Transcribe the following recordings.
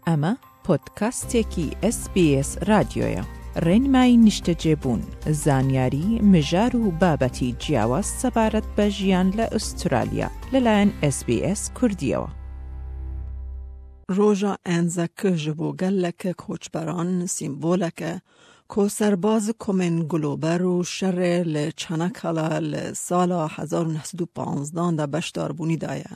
اما پودکاستێکی SBS رادیۆیە. ڕێنمایی نیشتەجێبوون، زانیاری، مژار و بابەتی جیاواز سەبارەت بە ژیان لە ئوسترالیا لەلایەن SBS کوردیەوە. ڕۆژە ئەنزەکە ji bo gelekê koçberan sîmboleke ku serbaz komên Glober û şerê li Çanakkala li sala 1915 de beşdarbûnî daye.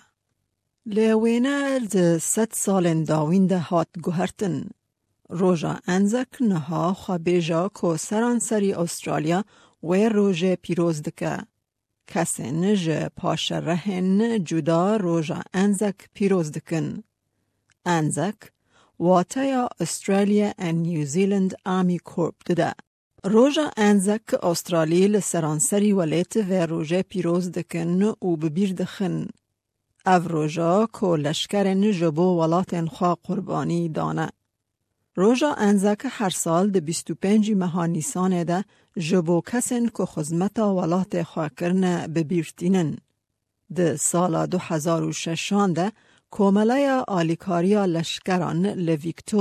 Lê wêne di 100 salên dawîn de hat guhertin. Roja Anzac niha xwebêja ku seranserî Avustralya wê rojê pîroz dike. Kesên ji paşerehên cuda Roja Anzac pîroz dikin. Anzac wataya Australia and New Zealand Army Corps dide. Roja Anzac Avustralî li seranserî welêt vê rojê pîroz dikin û bibîr dixin. Ev roja ku leşkerên ji bo welatên xwe qurbanî dane. Roja Anzac her sal di 25 meha Nîsanê de ji bo kesên ku xizmeta welatê xwe kirine bibîrtînin. Di sala 2006 de Komeleya Alîkariya Leşkeran li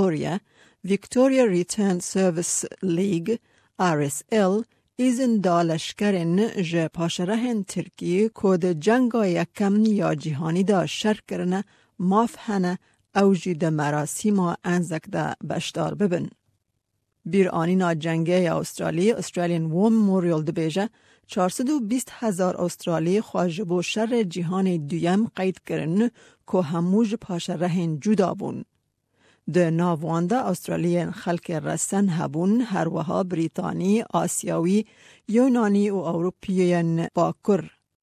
Victoria Return Service League RSL izin da leşkerên ji paşerehên Tirkî ku di cenga yekem ya cîhanî da şer kirine maf hene ew jî di merasîma Anzac de beşdar bibin. Bir anîna cengê ya Avustralî, Australian War Memorial dibêje 420,000 Avustralî xwe ji bo şerê cîhanê duyem qeyd kirin ku hemû ji paşerehên cuda bûn. Di nav wan de Avustralyên xelkê resen hebûn, her wiha Brîtanî, Asyawî, Yunanî û Ewropîyên Bakur.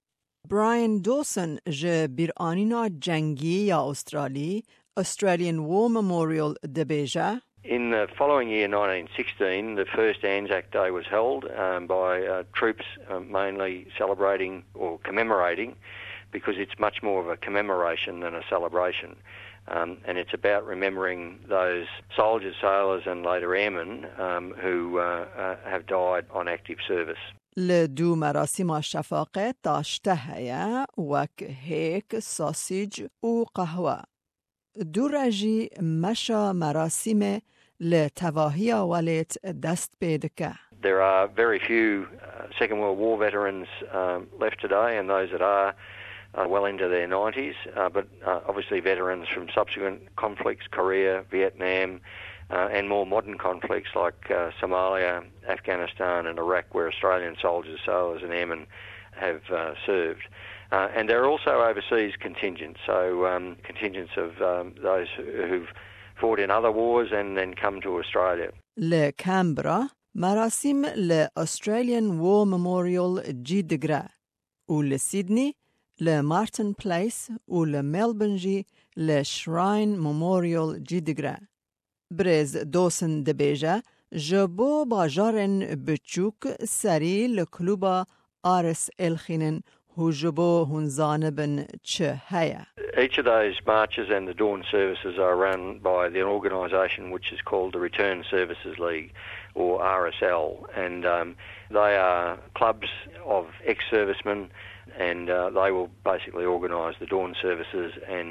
Brian Dawson ji bir anîna cengî ya Avustralî, Australian War Memorial dibêje. In the following year, 1916, the first Anzac Day was held by troops mainly celebrating or commemorating, because it's much more of a commemoration than a celebration. And it's about remembering those soldiers, sailors and later airmen who have died on active service. لدو مراسم شفاقه داشته هیا وک هیک ساسیج و قهوه. دو رجی مشا مراسم لتواهی ولت دست پیدکه. There are very few Second World War veterans left today, and those that are well into their 90s, but obviously veterans from subsequent conflicts, Korea, Vietnam, and more modern conflicts like Somalia, Afghanistan and Iraq, where Australian soldiers, sailors and airmen have served. And there are also overseas contingents, so contingents of those who've fought in other wars and then come to Australia. Le Canberra, marasim le Australian War Memorial جیدگره و le Sydney, le Martin Place و le Melbourne جی le Shrine Memorial جیدگره. برز دوسن دبیجه جبو باجارن بچوک سری لکلوبا آرس الخینن هجبو هنزانبن چه هیا. Each of those marches and the dawn services are run by the organisation which is called the Return Services League, or RSL, and they are clubs of ex-servicemen, and they will basically organise the dawn services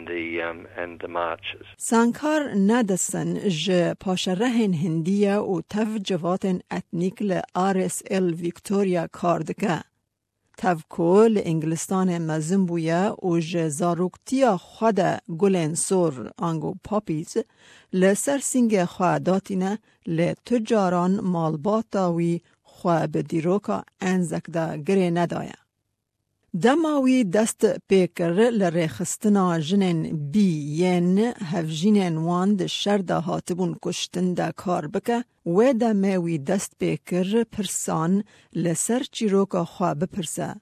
and the marches. سانکار ندسن ج پاشرهن هندیه و تف جواتن اتنیک ل RSL ویکتوریا کاردکه. تف کل انگلستان مزن بویه و ج زاروکتیا خود گلن سور آنگو پاپیز لسر سینگ خواداتینه ل تجاران مالباتاوی خواه بدیروکا انزک دا گره ندایه. دماوی دست پیکر لرخستنا جنن ین هفجینن وان شرد هاتبون کشتن دا کار بکه و دماوی دست پیکر پرسان لسر چیروکا خواه بپرسه.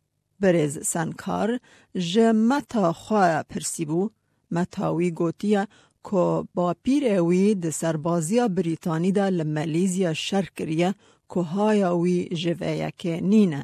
برز سنکار جمتا خواه پرسیبو متاوی گوتیا که با پیروی د سربازیا بریتانی دا لمالیزیا شرکریه که هایاوی جوه که نینه.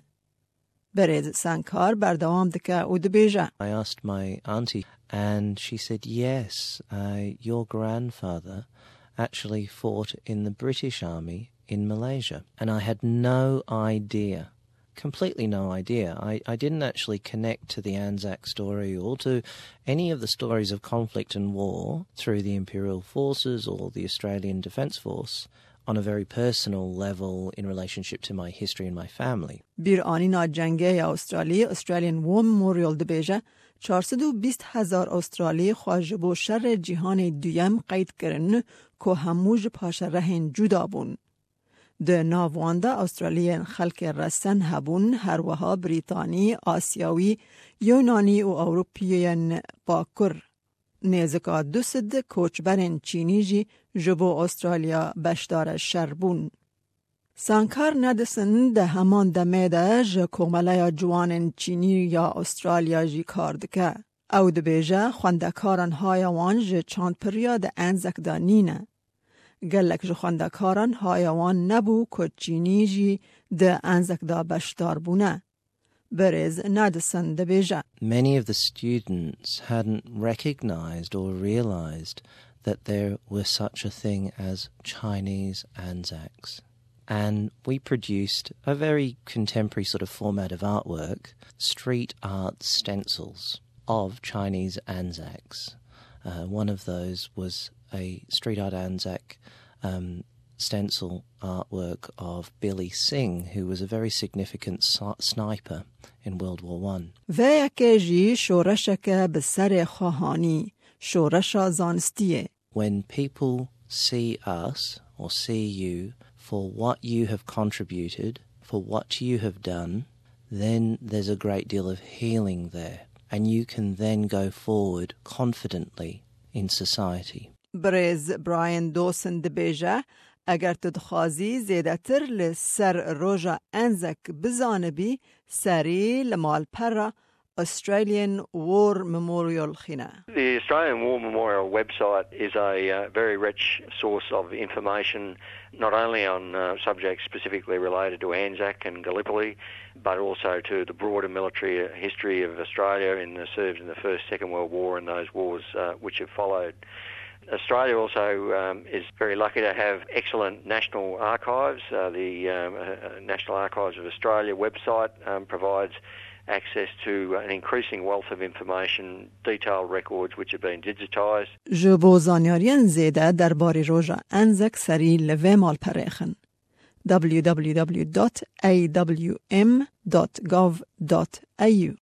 برز سانکار بردوام دکه او دبیجه. I asked my auntie and she said, yes, your grandfather actually fought in the British Army in Malaysia. And I had no idea completely no idea. I didn't actually connect to the Anzac story or to any of the stories of conflict and war through the Imperial Forces or the Australian Defence Force on a very personal level in relationship to my history and my family. بیر آنینا جنگی استرالی Australian War Memorial دبیجه 420,000 استرالی خواجبو شر جهان دویم قید کرن که هموج پاش رهن جدا بون. ده ناوانده استرالیان خلق رسن هبون هر وها بریتانی، آسیاوی، یونانی و اوروپیان باکر. نیزکا دوسد کوچبرن چینی جی جبو استرالیا بشدار شربون. سانکار ندسن ده همان دمه ده جه کوملای جوان چینی یا استرالیا جی کاردکه. او ده بیجه خوندکاران های وان جه چاند پریا ده انزک دا نینه. گلک جه خوندکاران های وان نبو که چینی جی ده انزک دا بشدار بونه. برز ندسن ده بیجه. Many of the students hadn't recognized or realized that there was such a thing as Chinese Anzacs. And we produced a very contemporary sort of format of artwork, street art stencils of Chinese Anzacs. One of those was a street art Anzac stencil artwork of Billy Singh, who was a very significant sniper in World War I. ویکجی شورشک بسر خواهانی، شورش زانستیه. When people see us or see you for what you have contributed, for what you have done, then there's a great deal of healing there. And you can then go forward confidently in society. برز براین دوسن دبیجه اگر تدخوازی زیدتر لسر روژا انزک بزانبی سری لمال پر Australian War Memorial خینه. The Australian War Memorial website is a very rich source of information, not only on subjects specifically related to Anzac and Gallipoli, but also to the broader military history of Australia served in the First, Second World War and those wars which have followed. Australia also is very lucky to have excellent national archives. The National Archives of Australia website provides access to an increasing wealth of information, detailed records which have been digitised. جبو زانیارین زیده درباره روژا انزک سری لوه مال پریخن. www.awm.gov.au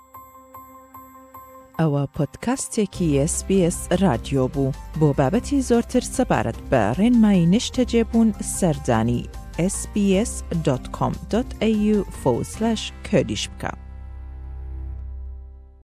ئەوە پۆدکاستێکی SBS رادیۆ بوو بۆ بابەتی زۆرتر سەبارەت بە ڕێنمایی نیشتەجێبوون سەردانی sbs.com.au/kurdish بکە.